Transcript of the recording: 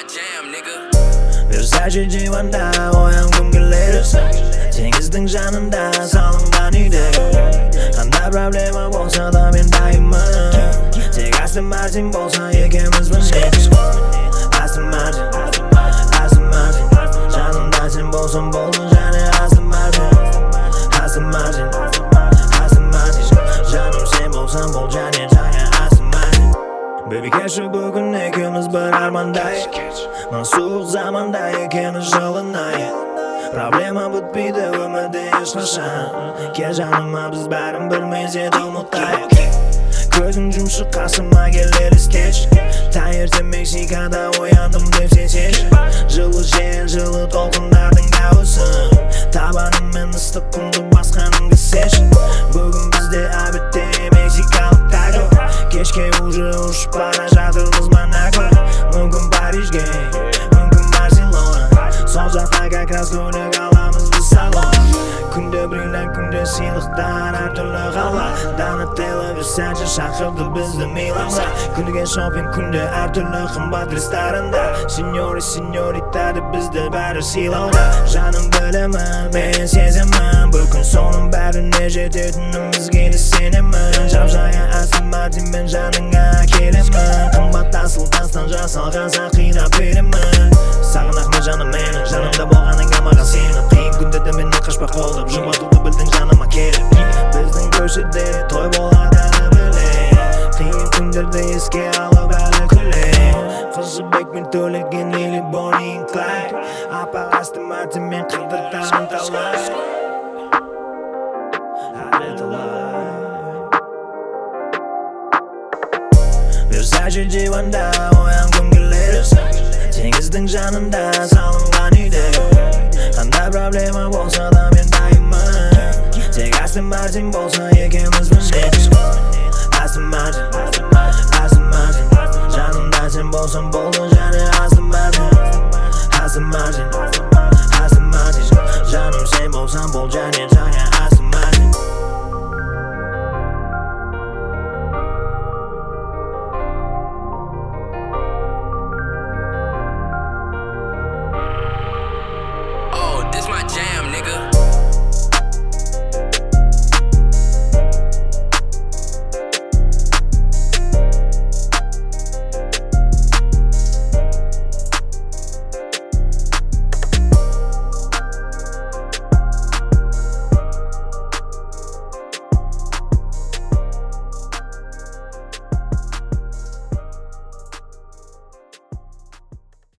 jam, nigga. Bir saçı civanda oyandım güleriz Denizдің жанында салынған үйде Қандай проблема болса да мен дайынмын Тек Астон Мартин болса екеумізбіз Астон Мартин, Астон Мартин Жанымда сен болсаң болды және Астон Мартин Астон Мартин, Астон Мартин Жаным сен болсаң бол және Астон Мартин Baby кешір бүгін екеуміз бір армандай Мына суық заманда екеуміз жылынайық Проблема бүтпейді өмірде ешқашан Кел жаныма біз бәрін білмесе де ұмытайық Көзің жұмшы қасыма кел елестеш Таңертең Мексикада ояндым деп сен сеш Жылы жел, жылы толқындардың дауысы Табаныммен ыстық құмды басқаныңды сеш Бүгін бізде әбітте мексикалық тако Кешке уже ұшып бара жатырмыз Монако Мүмкін Парижге, мүмкін Барселона Сол жақта как раз көлік аламыз біз салон Күнде бриллиант, күнде сыйлықтар әртүрлі қала Донателло, Версаче шақырды бізді Миланға Күніге шопинг, күнде әртүрлі қымбат ресторанда Сеньори, сеньорита деп бізді бәрі сыйлауда Жаным білемін, мен сеземін Бір күн соның бәріне жететінімізге де сенемін Жап-жая Астон Мартинмен жаныңа келемін Қымбат асыл тастан жасалған сақина беремін Сағынақ ма жаным менің, жанымда болғаныңа маған сеніп Қиын күнде де мені қашпақ қолдап жұбатуды білдің жаныма келіп Біздің көшеде той болады біле Қиын күндерде еске алып әлі күле Қыз жібекпен төлеген или Bonnie and Clyde Апа Астон Мартинмен қыдыртамын талай әлі талай Версаче диванда оянғым келеріз Теңіздің жанында салынған үйде Қандай проблема болса да мен дайынмын Тек Астон Мартин болса екеумізбіз Астон Мартин, Астон Мартин Жанымда сен болсаң бол